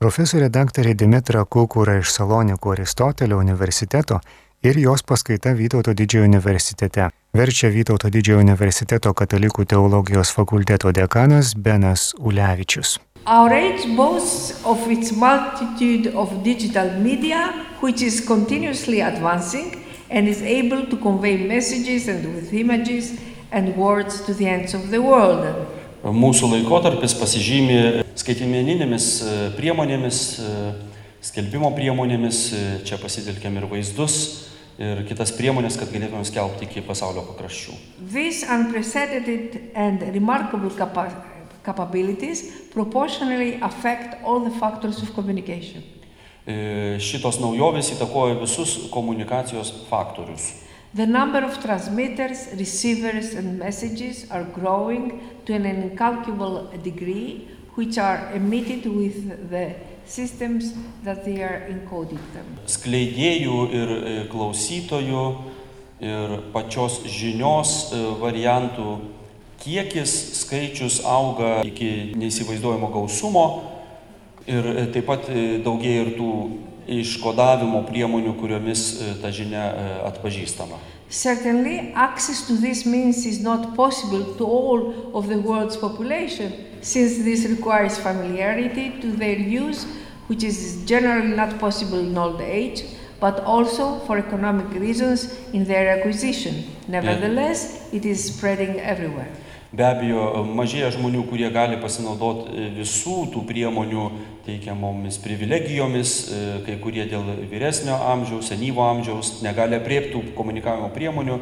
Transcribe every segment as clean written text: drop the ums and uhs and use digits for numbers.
Profesorė daktarė Dimitra Kukura iš Salonikų Aristotelio universiteto ir jos paskaita Vytauto Didžiojo universitete. Verčia Vytauto Didžiojo universiteto katalikų teologijos fakulteto dekanas Benas Ulevičius. Our age boasts of its multitude of digital media, which is continuously advancing and is able to convey messages and with images and words to the ends of the world. Mūsų laikotarpis pasižymi skaitmeninėmis priemonėmis, skelbimo priemonėmis, čia pasitelkiam ir vaizdus, ir kitas priemonės, kad galėtume skelbti iki pasaulio pakraščių. These unprecedented and remarkable capabilities proportionally affect all the factors of communication. Šitos naujovės įtakoja visus komunikacijos faktorius. The number of transmitters, receivers and messages are growing to an incalculable degree, which are emitted with the systems that they are encoding them. Skleidėjų ir klausytojų ir pačios žinios variantų kiekis, skaičius auga iki neįsivaizduojamo gausumo ir taip pat daugėja ir tų iškodavimo priemonių, kuriomis ta žinia atpažįstama. Certainly, access to these means is not possible to all of the world's population, since this requires familiarity to their use, which is generally not possible in old age, but also for economic reasons in their acquisition. Nevertheless, it is spreading everywhere. Be abejo, mažėja žmonių, kurie gali pasinaudoti visų tų priemonių teikiamomis privilegijomis, kai kurie dėl vyresnio amžiaus, senyvo amžiaus negali aprėpti komunikavimo priemonių,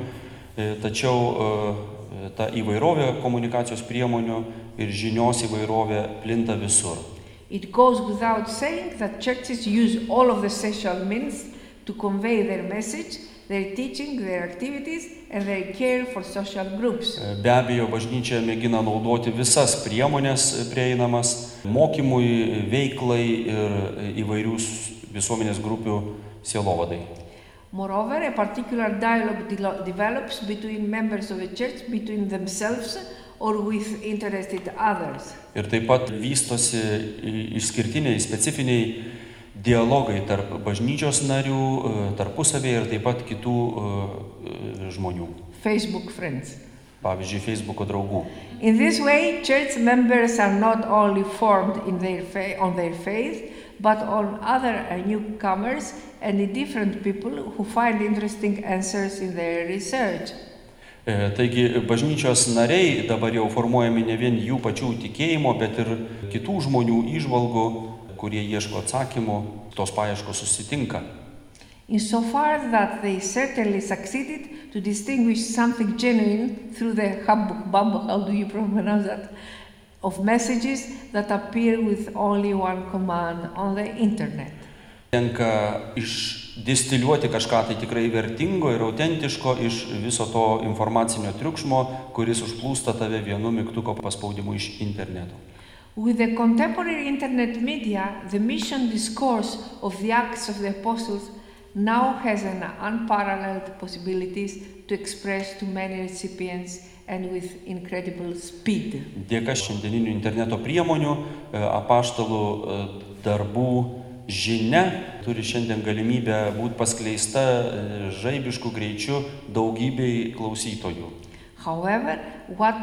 tačiau ta įvairovė komunikacijos priemonių ir žinios įvairovė plinta visur. It goes without saying that churches use all of the social means to convey their message, their teaching, their activities and their care for social groups. Be abejo, bažnyčia mėgina naudoti visas priemonės prieinamas mokymui, veiklai ir įvairių visuomenės grupių sielovadai. Moreover, a particular dialogue develops between members of a church, between themselves or with interested others. Ir taip pat vystosi išskirtiniai, specifiniai dialogai tarp bažnyčios narių, tarpusavėje ir taip pat kitų žmonių. Facebook friends. Pavyzdžiui, Facebooko draugų. In this way, church members are not only formed on their faith, but on other newcomers and different people who find interesting answers in their research. Taigi, bažnyčios nariai dabar jau formuojami ne vien jų pačių tikėjimo, bet ir kitų žmonių įžvalgų, kurie ieško atsakymų, tos paieškos susitinka. Insofar that they certainly succeeded to distinguish something genuine through the hubbub, how do you pronounce that, of messages that appear with only one command on the internet. Tenka išdistiliuoti kažką tai tikrai vertingo ir autentiško iš viso to informacinio triukšmo, kuris užplūsta tave vienu mygtuko paspaudimu iš interneto. With the contemporary internet media, the mission discourse of the Acts of the Apostles now has an unparalleled possibilities to express to many recipients and with incredible speed. Dėka šiandieninių interneto priemonių, apaštalų darbų žinia turi šiandien galimybę būti paskleista žaibiškų greičių daugybei klausytojų. However, what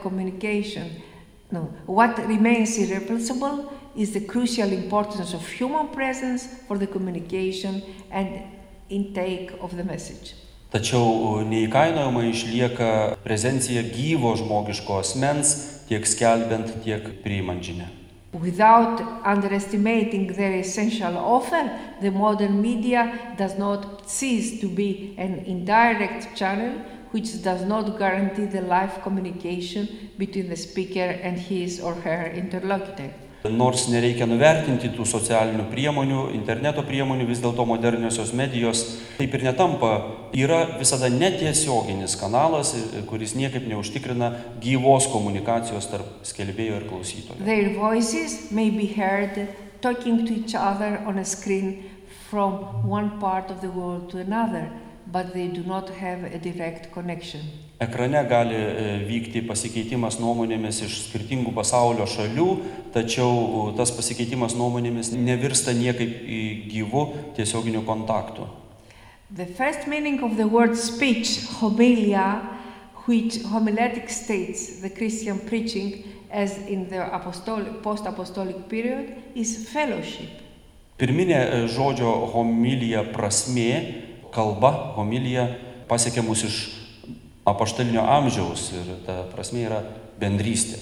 remains irreplaceable is the crucial importance of human presence for the communication and intake of the message. Tačiau neįkainojama išlieka prezencija gyvo žmogiško asmens, tiek skelbiant, tiek priimant žinią. Without underestimating their essential offer, the modern media does not cease to be an indirect channel which does not guarantee the live communication between the speaker and his or her interlocutor. Nors nereikia nuvertinti tų socialinių priemonių, interneto priemonių, vis dėlto moderniosios medijos taip ir netampa. Yra visada netiesioginis kanalas, kuris niekaip neužtikrina gyvos komunikacijos tarp skelbėjo ir klausytojo. Their voices may be heard talking to each other on a screen from one part of the world to another, but they do not have a direct connection. Ekrane gali vykti pasikeitimas nuomonėmis iš skirtingų pasaulio šalių, tačiau tas pasikeitimas nuomonėmis nevirsta niekaip į gyvų tiesioginių kontaktų. The first meaning of the word speech, homilia, which homiletic states the Christian preaching as in the post-apostolic period, is fellowship. Pirminė žodžio homilija prasmė, kalba, homilija pasiekia mus iš apaštalinio amžiaus ir ta prasmė yra bendrystė.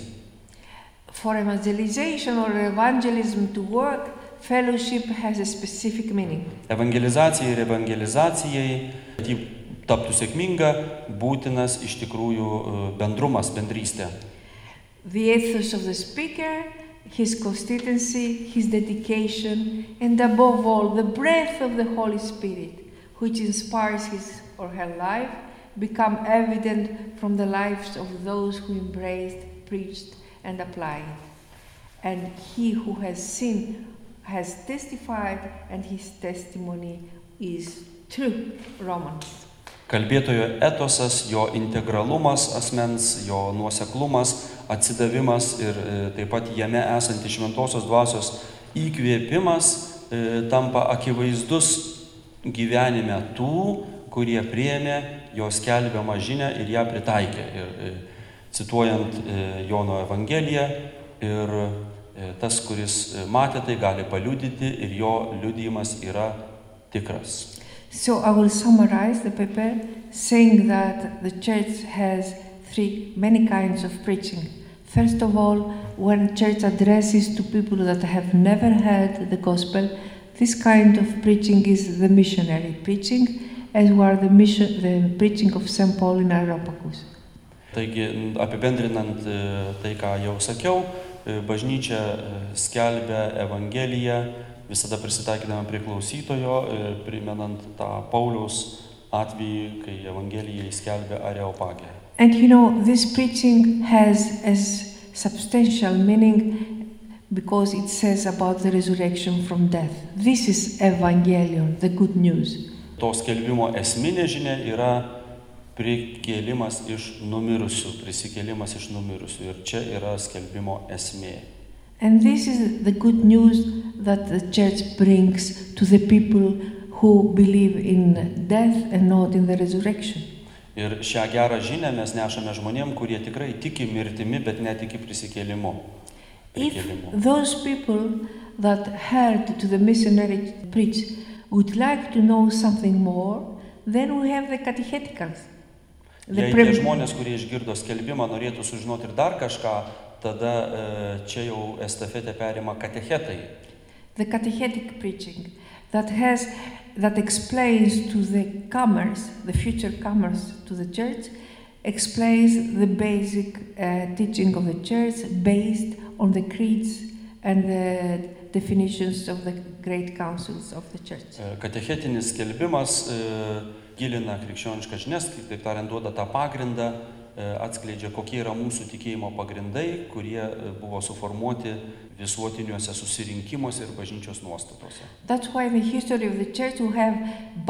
For evangelization or evangelism to work, fellowship has a specific meaning. Evangelizacijai ir evangelizacijai, kad ji taptų sėkminga, būtinas iš tikrųjų bendrumas, bendrystė. The ethos of the speaker, his consistency, his dedication, and above all, the breath of the Holy Spirit, which inspires his or her life, become evident from the lives of those who embraced, preached, and applied. And he who has seen has testified, and his testimony is true. Romans. Kalbėtojo etosas, jo integralumas asmens, jo nuoseklumas, atsidavimas ir taip pat jame esanti šventosios dvasios įkvėpimas tampa akivaizdus gyvenime tų, kurie priėmė jo skelbiamą žinią ir ją pritaikė. Ir cituojant Jono Evangeliją, ir tas, kuris matė tai, gali paliudyti ir jo liudijimas yra tikras. So I will summarize the paper saying that the church has many kinds of preaching. First of all, when church addresses to people that have never heard the gospel, this kind of preaching is the missionary preaching, as were the preaching of St. Paul in Areopagus. Taigi, apibendrinant tai, ką jau sakiau, bažnyčia skelbia Evangeliją, visada prisitaikydama prie klausytojo, primenant tą Pauliaus atvejį, kai Evangeliją įskelbia Areopagė. And you know, this preaching has a substantial meaning because it says about the resurrection from death. This is Evangelion, the good news. To skelbimo esminė žinia yra prikėlimas iš numirusių, prisikėlimas iš numirusių. Ir čia yra skelbimo esmė. And this is the good news that the church brings to the people who believe in death and not in the resurrection. Ir šią gerą žinią mes nešame žmonėm, kurie tikrai tiki mirtimi, bet netiki prisikėlimu. If those people that heard to the missionary preach would like to know something more, then we have the catecheticals. Jei tie žmonės, kurie išgirdo skelbimą, norėtų sužinoti ir dar kažką, tada čia jau estafetę perima katechetai. The catechetic preaching that explains to the comers, the future comers to the church, explains the basic teaching of the church based on the creeds and the definitions of the great councils of the church. Katechetinis skelbimas gilina krikščioniškas žinias, taip tariant, duoda tą pagrindą, atskleidžia, kokie yra mūsų tikėjimo pagrindai, kurie buvo suformuoti visuotiniuose susirinkimuose ir bažnyčios nuostatose. That's why in the history of the church we have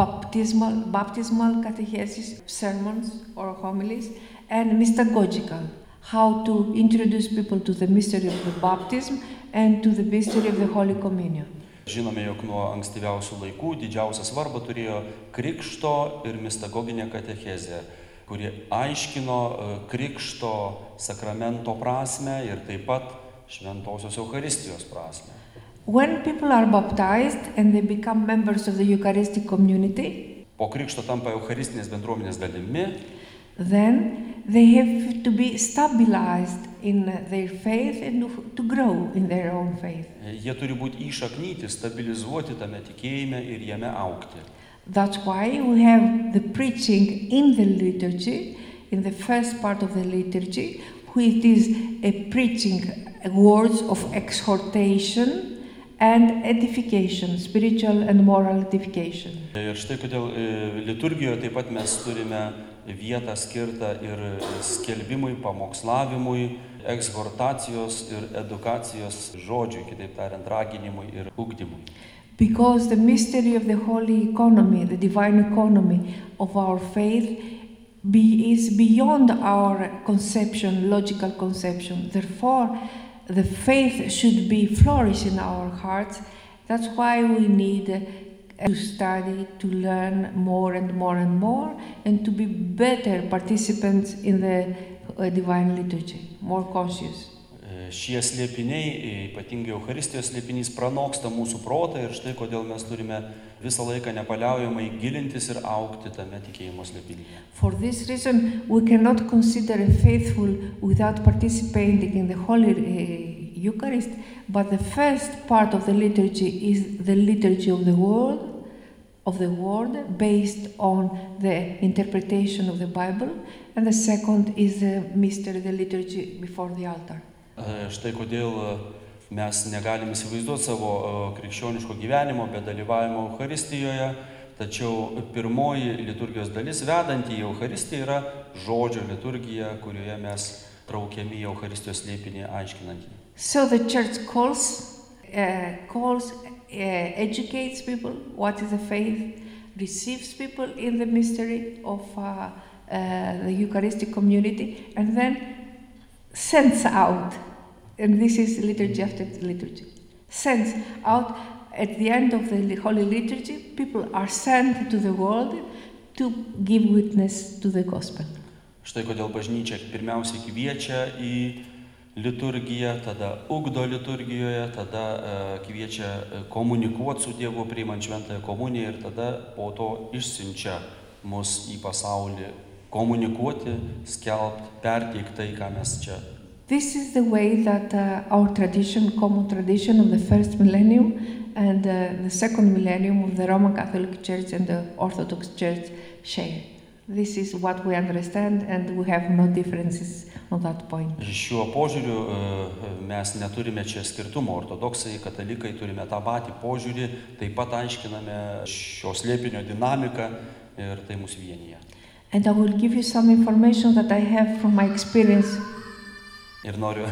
baptismal catechesis, sermons or homilies, and mystagogical, how to introduce people to the mystery of the baptism and to the mystery of the Holy Communion. Žinome, jog nuo ankstyviausių laikų didžiausią svarbą turėjo krikšto ir mistagoginė katechezė, kuri aiškino krikšto sakramento prasmę ir taip pat šventosios Eucharistijos prasmę. When people are baptized and they become members of the Eucharistic community, po krikšto tampa Eucharistinės bendruomenės dalimi, then they have to be stabilized in their faith and to grow in their own faith. Jie turi būti įšaknyti, stabilizuoti tame tikėjime ir jame augti. That's why we have the preaching in the liturgy, in the first part of the liturgy, which is a preaching words of exhortation and edification, spiritual and moral edification. Ir štai kodėl liturgijoje taip pat mes turime vietą skirtą ir skelbimui, pamokslavimui, exhortacijos ir edukacijos žodžiui, kitaip tariant, raginimui ir ugdymui. Because the mystery of the holy economy, the divine economy of our faith is beyond our conception, logical conception. Therefore, the faith should be flourish in our hearts. That's why we need to study, to learn more and more and more, and to be better participants in the divine liturgy, more conscious. Šie slėpiniai, ypatingai Eucharistijos slėpinys, pranoksta mūsų protą ir štai kodėl mes turime visą laiką nepaliaujamai gilintis ir augti tame tikėjimo slėpinyje. For this reason, we cannot consider faithful without participating in the Holy Eucharist, but the first part of the liturgy is the liturgy of the Word, based on the interpretation of the Bible, and the second is the mystery, the liturgy before the altar. Štai kodėl mes negalim įsivaizduoti savo krikščioniško gyvenimo be dalyvavimo Eucharistijoje, tačiau pirmoji liturgijos dalis vedanti į Eucharistiją yra žodžio liturgija, kurioje mes traukiami į Eucharistijos slėpinį aiškinantį. So the church educates people what is the faith, receives people in the mystery of the Eucharistic community, and then sends out. And this is liturgy after liturgy. Sends out at the end of the Holy Liturgy, people are sent to the world to give witness to the gospel. Štai kodėl bažnyčia pirmiausia kviečia į liturgiją, tada ugdo liturgijoje, tada kviečia komunikuoti su Dievu, priimant šventąją komuniją ir tada po to išsiunčia mus į pasaulį komunikuoti, skelbti, perteikti tai, ką mes čia. This is the way that our tradition, common tradition of the first millennium and the second millennium of the Roman Catholic Church and the Orthodox Church share. This is what we understand and we have no differences on that point. Šiuo požiūriu mes neturime čia skirtumo. Ortodoksai, katalikai turime tą patį požiūrį, taip pat aiškiname šio slėpinio dinamiką ir tai mus vienyje. And I will give you some information that I have from my experience. Ir noriu...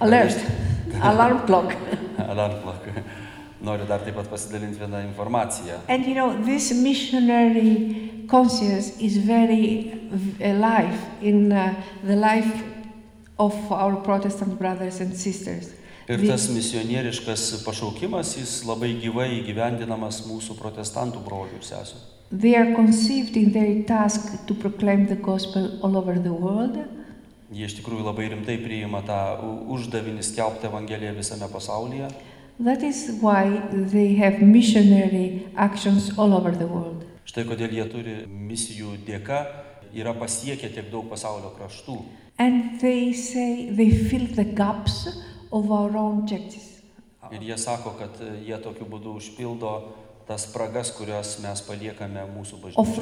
Alarm clock. Alarm clock. Noriu dar taip pat pasidalinti vieną informaciją. And you know, this missionary conscience is very alive in the life of our Protestant brothers and sisters. Ir tas misionieriškas pašaukimas, jis labai gyvai įgyvendinamas mūsų protestantų brolių ir sesių. They are conceived in their task to proclaim the gospel all over the world. Jie iš tikrųjų labai rimtai priima tą uždavinį skelbti Evangeliją visame pasaulyje. That is why they have missionary actions all over the world. Štai kodėl jie turi misijų dėka, yra pasiekę tiek daug pasaulio kraštų. And they say they fill the gaps of our own churches. Ir jie sako, kad jie tokiu būdu užpildo tas spragas, kurias mes paliekame mūsų bažnyčiose. Of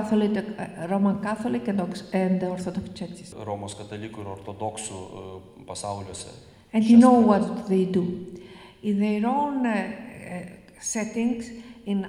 Roman Catholic and Orthodox churches. Romos katalikų ir ortodoksų pasauliuose. And you know what they do? In their own settings, in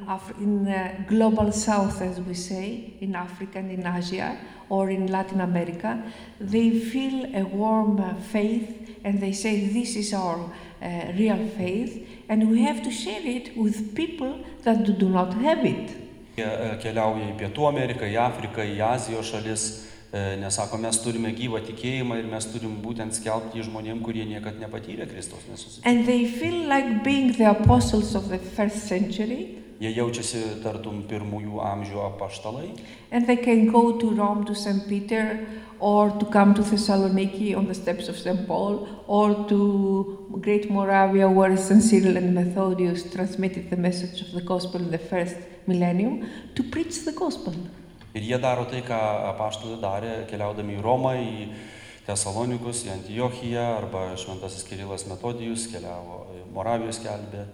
global south, as we say, in Africa and in Asia, or in Latin America, they feel a warm faith and they say this is our real faith and we have to share it with people that do not have it. Jie keliauja į Pietų Ameriką, į Afriką, į Azijos šalis, nes sako, mes turime gyvą tikėjimą ir mes turim būtent skelbti žmonėm, kurie niekad nepatyrė Kristaus nesusitikimą. And they feel like being the apostles of the first century. Jie jaučiasi tartum pirmųjų amžių apaštalai. And they can go to Rome, to St. Peter, or to come to Thessaloniki on the steps of St. Paul, or to Great Moravia, where St. Cyril and Methodius transmitted the message of the gospel in the first millennium, to preach the gospel. Ir jie daro tai, ką apaštalai darė, keliaudami į Romą, į Tesalonikus, į Antiochiją, arba šventasis Kirilas Metodijus keliavo į Moravijos skelbė.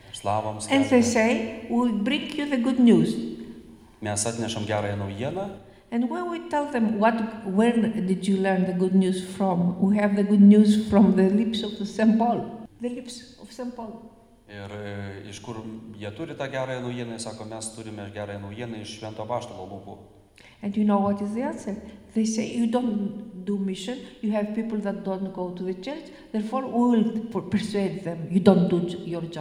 And they say, we'll bring you the good news. Mes atnešam gerąją naujieną. And when we tell them, where did you learn the good news from? We have the good news from the lips of St. Paul. The lips of St. Paul. Ir iš kur jie turi tą gerąją naujieną, jie sako, mes turime gerąją naujieną iš švento apaštalo lūpų. And you know what is the answer? They say, you don't do mission, you have people that don't go to the church, therefore we will persuade them, you don't do your job.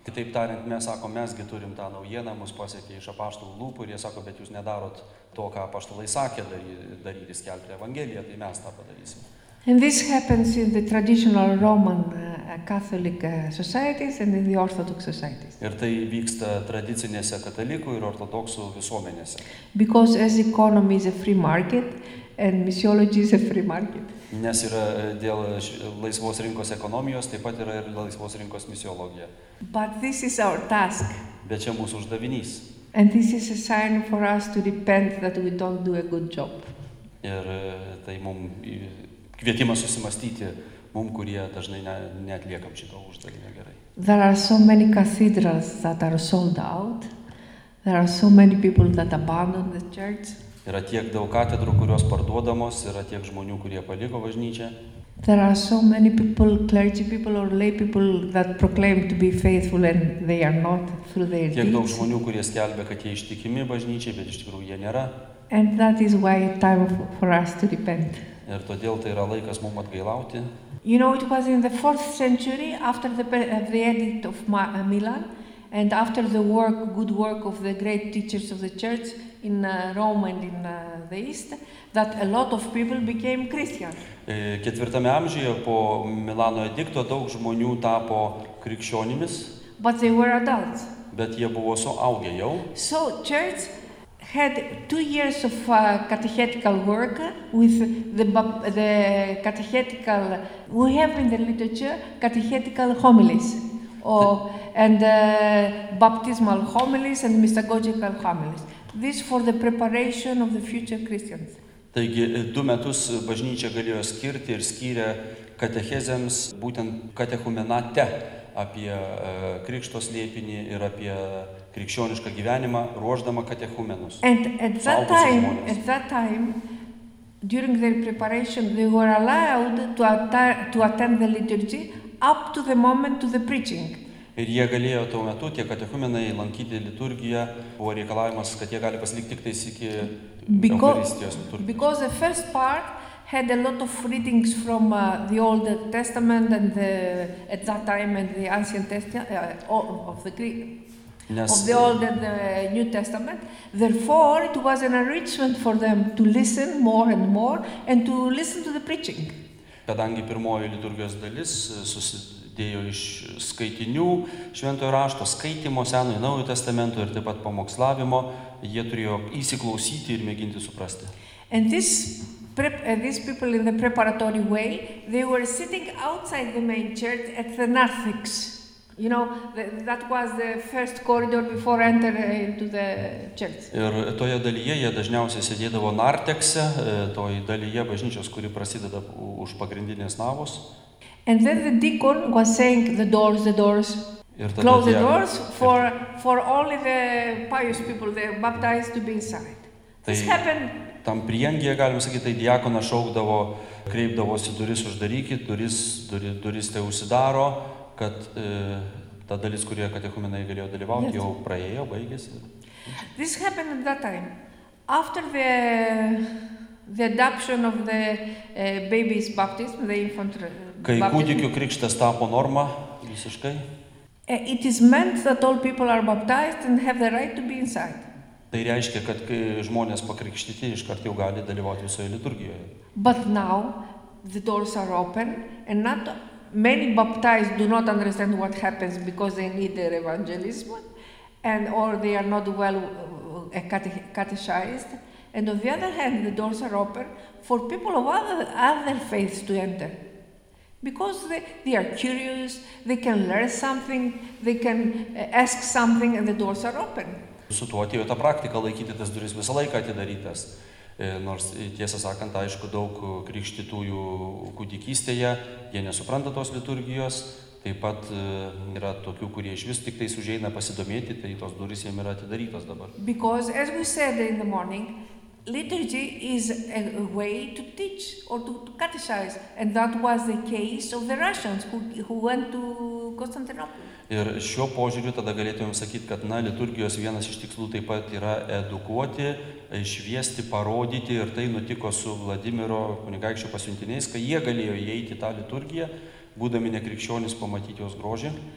Kitaip tariant, mes sakom, mesgi turim tą naujieną, mus pasiekė iš apaštalų lūpų ir jie sako, bet jūs nedarot to, ką apaštalai sakė daryti, skelbti Evangeliją, tai mes tą padarysim. And this happens in the traditional Roman Catholic societies and in the Orthodox societies. Ir tai vyksta tradicinėse katalikų ir ortodoksų visuomenėse. Because as economy is a free market and missiology is a free market. Nes yra dėl laisvos rinkos ekonomijos, taip pat yra ir laisvos rinkos misiologija. But this is our task. Bet čia mūsų uždavinys. And this is a sign for us to repent that we don't do a good job. Ir tai mums kvietimas susimastyti, mums, kurie dažnai neatliekam šito uždavinio gerai. There are so many cathedrals that are sold out. There are so many people that abandon the church. Yra tiek daug katedrų, kurios parduodamos, yra tiek žmonių, kurie paliko bažnyčią. There are so many people, clergy people or lay people that proclaim to be faithful and they are not through their Tiek daug deeds. žmonių, kurie skelbia, kad jie ištikimi bažnyčiai, bet iš tikrųjų jie nėra. And that is why time for us to repent. Ir todėl tai yra laikas mums atgailauti. You know, it was in the 4th century after the edict of Milan and after the good work of the great teachers of the church in Rome and in the East, that a lot of people became Christians. 4 amžiuje po Milano edikto daug žmonių tapo krikščionimis, But they were adults. bet jie buvo suaugę jau. So church had 2 years of catechetical work with the catechetical, we have in the literature catechetical homilies and baptismal homilies and mystagogical homilies. This for the preparation of the future Christians. Taigi 2 metus bažnyčia galėjo skirti ir skyrė katechezėms būtent katechumenate apie krikšto slėpinį ir apie krikščionišką gyvenimą, ruošdama katechumenus. And at that time, during their preparation, they were allowed to attend the liturgy up to the moment to the preaching. Ir jie galėjo tuo metu, tie katechumenai, lankyti liturgiją, buvo reikalavimas, kad jie gali pasilikti tik tais iki Eucharistijos liturgijos. Because the first part had a lot of readings from the Old Testament and at that time and the Ancient Testament of the Greek. Of the Old and the New Testament. Therefore, it was an enrichment for them to listen more and more and to listen to the preaching. Kadangi pirmoji liturgijos dalis susidėjo iš skaitinių, šventojo rašto skaitymo, Senojo ir Naujojo testamento ir taip pat pamokslavimo, jie turėjo įsiklausyti ir mėginti suprasti. And these people in the preparatory way, they were sitting outside the main church at the narthex. You know, that was the first corridor before entering into the church. Ir toje dalyje jie dažniausiai sėdėdavo nartekse, toje dalyje bažnyčios, kuri prasideda už pagrindinės navos. And then the deacon was saying the doors, close the doors for only the pious people, the baptized to be inside. This happened. Tam prieangyje, galim sakyti, tai diakonas šaukdavo, kreipdavosi duris uždarykit, duris tai užsidaro, kad ta dalis, kurie katechumenai galėjo dalyvauti, jau praėjo, baigėsi. This happened at that time. After the adoption of the baby's baptism, the infant Kai kūdikių krikštas tapo norma visiškai, it is meant that all people are baptized and have the right to be inside. Tai reiškia, kad kai žmonės pakrikštyti, iškart jau gali dalyvauti visoje liturgijoje. But now the doors are open and not many baptized do not understand what happens because they need their evangelism or they are not well catechized. And on the other hand, the doors are open for people of other faiths to enter. Because they are curious, they can learn something, they can ask something, and the doors are open. Su tuo atėjo ta praktika laikyti tas duris visą laiką atidarytas. Nors tiesą sakant, aišku, daug krikštytųjų kūdikystėje, jie nesupranta tos liturgijos, taip pat yra tokių, kurie iš vis tik tais užeina pasidomėti, tai tos durys jiems yra atidarytos dabar. Because as we said in the morning, liturgy is a way to teach or to catechize, and that was the case of the Russians who went to Constantinople. Ir šiuo požiūriu tada galėtumėm sakyti, kad liturgijos vienas iš tikslų taip pat yra edukuoti, šviesti, parodyti, ir tai nutiko su Vladimiro kunigaikščio pasiuntiniais, kai jie galėjo įeiti į tą liturgiją, būdami nekrikščionys, pamatyti jos grožį.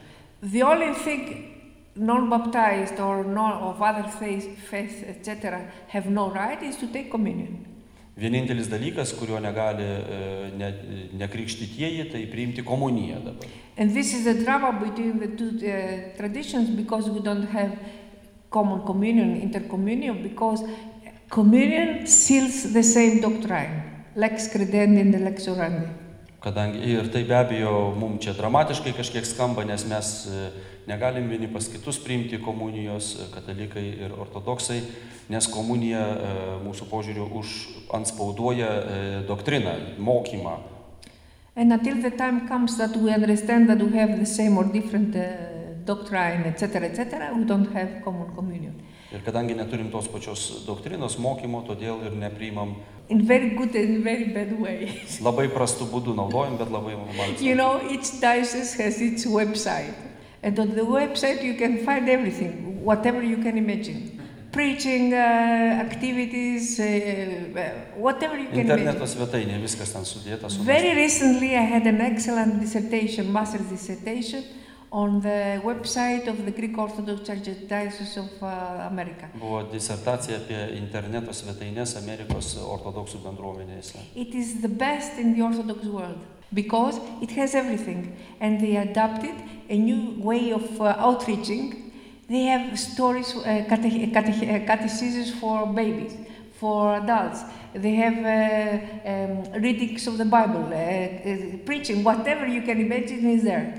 The only thing non-baptized or of other faiths, etc., have no right is to take communion. Vienintelis dalykas, kurio negali nekrikštytieji, tai priimti komuniją dabar. And this is the drama between the two traditions, because we don't have common communion, intercommunion, because communion seals the same doctrine, lex credendi and lex orandi. Kadangi ir tai be abejo mums čia dramatiškai kažkiek skamba, nes mes negalim vieni pas kitus priimti komunijos, katalikai ir ortodoksai, nes komunija mūsų požiūriu anspauduoja doktriną, mokymą. And until the time comes that we understand that we have the same or different doctrine, etc., we don't have common communion. Ir kadangi neturim tos pačios doktrinos mokymo, todėl ir nepriimam. In very good and very bad way. Labai prastų būdų naudojam, bet labai maloniai. You know, each diocese has its website. And on the website you can find everything, whatever you can imagine. Preaching, activities, whatever you can imagine. Interneto svetainė, viskas ten sudėta. Very recently I had an excellent dissertation, master's dissertation, on the website of the Greek Orthodox Church Diocese of America. Buvo disertacija apie interneto svetainės Amerikos ortodoksų bendruomenėse. It is the best in the Orthodox world because it has everything, and they adapted a new way of outreaching. They have stories, catechesis for babies, for adults. They have readings of the Bible, preaching, whatever you can imagine is there.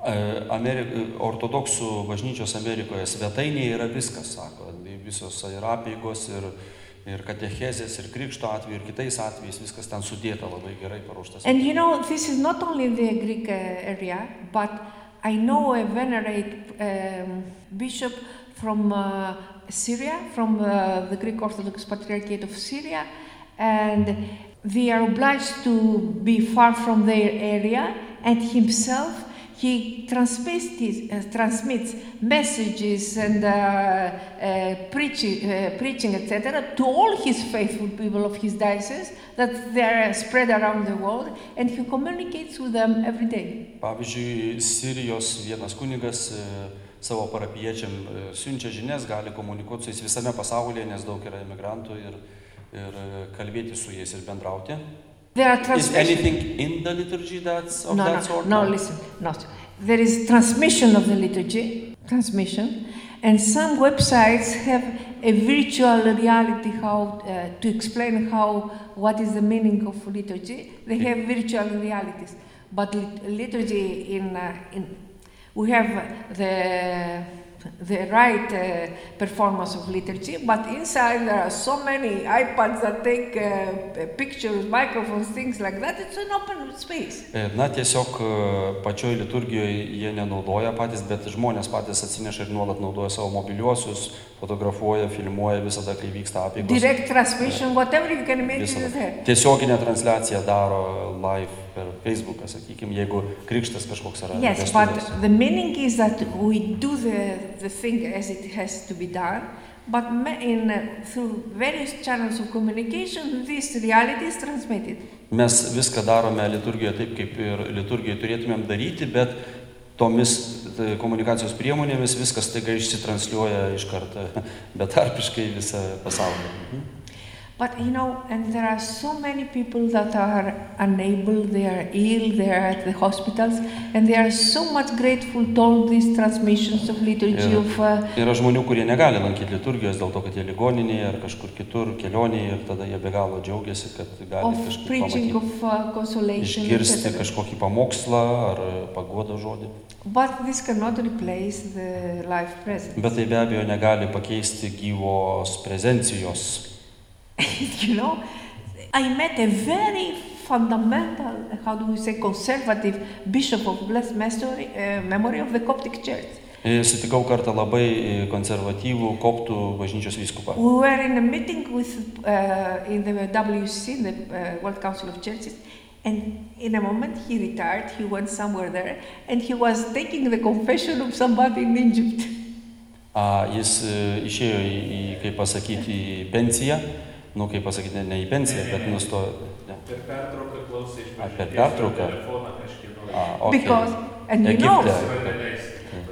Ortodoksų bažnyčios Amerikoje svetainėje yra viskas, sako, visos ir apeigos, ir katechezės, ir krikšto atveju, ir kitais atvejais, viskas ten sudėta labai gerai paruoštas. And you know, this is not only in the Greek area, but I know a venerate bishop from Syria, from the Greek Orthodox Patriarchate of Syria, and they are obliged to be far from their area, and himself he transmits messages and preaching, etc., to all his faithful people of his diocese that they are spread around the world, and he communicates with them every day. Pavyzdžiui, Sirijos vienas kunigas savo parapiečiam siunčia žinias, gali komunikuoti su jais visame pasaulyje, nes daug yra emigrantų ir kalbėti su jais ir bendrauti. Is anything in the liturgy that's of that sort? No, listen, no. There is transmission of the liturgy, and some websites have a virtual reality how to explain what is the meaning of liturgy. They have virtual realities, but liturgy we have the right performance of liturgy, but inside there are so many iPads that take pictures, microphones, things like that. It's an open space. Na, tiesiog pačioj liturgijoje jie nenaudoja patys, bet žmonės patys atsineša ir nuolat naudoja savo mobiliuosius, fotografuoja, filmuoja visada, kai vyksta apeigos. Direct transmission, whatever you can imagine is there. Tiesioginę transliaciją daro live per Facebooką, sakykime, jeigu krikštas kažkoks yra. Yes, but the meaning is that we do the thing as it has to be done, but through various channels of communication, this reality is transmitted. Mes viską darome liturgijoje taip, kaip ir liturgijoje turėtumėm daryti, bet tomis komunikacijos priemonėmis viskas taiga išsitransliuoja iš karto betarpiškai visą pasaulį. But you know, and there are so many people that are unable, they are ill, they are at the hospitals, and they are so much grateful to all these transmissions of liturgy Yra žmonių, kurie negali lankyti liturgijos dėl to, kad jie ligoninėje ar kažkur kitur kelionėje, ir tada jie be galo džiaugiasi, kad gali kažkaip pamatyti, išgirsti kažkokį pamokslą ar paguodą žodį. But this cannot replace the life presence. Bet tai be abejo negali pakeisti gyvos prezencijos. You know, I met a very fundamental, how do we say, conservative bishop of blessed memory of the Coptic Church. Sutikau kartą labai konservatyvų koptų bažnyčios vyskupą. We were in a meeting in the WC, in the World Council of Churches, and in a moment he retired, he went somewhere there, and he was taking the confession of somebody in Egypt. Jis išėjo į, kaip pasakyti, į pensiją. Nu, kaip pasakyti, ne į pensiją, bet nustojo. Per pertrauką klausai iš per pertrauką? telefoną kažkieno. Because, and you know,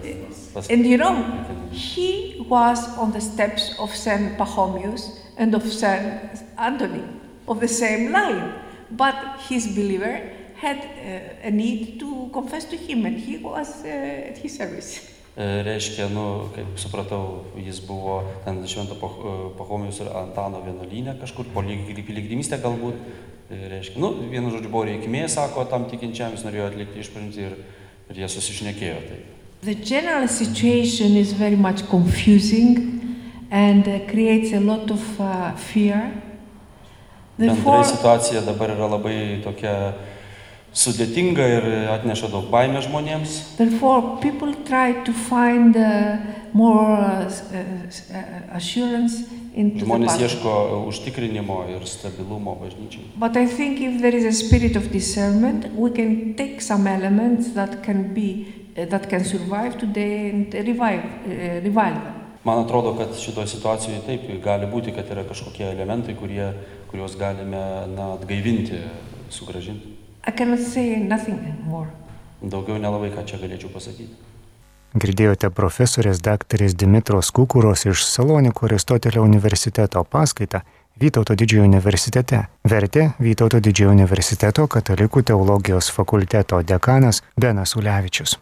And you know, he was on the steps of St. Pachomius and of St. Anthony, of the same line. But his believer had a need to confess to him, and he was at his service. Reiškia, kaip supratau, jis buvo ten Švento Pachomijaus ir Antano vienuolyne kažkur, po piligrimystę galbūt. Reiškia, vienu žodžiu buvo reikmė, sako, tam tikinčiam, jis norėjo atlikti išpažintį ir jie susišnekėjo. The general situation is very much confusing and creates a lot of fear. Bendrai situacija dabar yra labai tokia sudėtinga ir atneša daug baimės žmonėms. Therefore, people try to find more assurance into the past. Žmonės ieško užtikrinimo ir stabilumo bažnyčiai. But I think if there is a spirit of discernment, we can take some elements that can survive today and revive them. Man atrodo, kad šitoje situacijoje taip gali būti, kad yra kažkokie elementai, kuriuos galime atgaivinti, sugrąžinti. I cannot say nothing more. Daugiau nelabai ką čia galėčiau pasakyti. Girdėjote profesorės daktarės Dimitros Kukuros iš Salonikų Aristotelio universiteto paskaitą Vytauto Didžiojo universitete. Vertė Vytauto Didžiojo universiteto katalikų teologijos fakulteto dekanas Benas Ulevičius.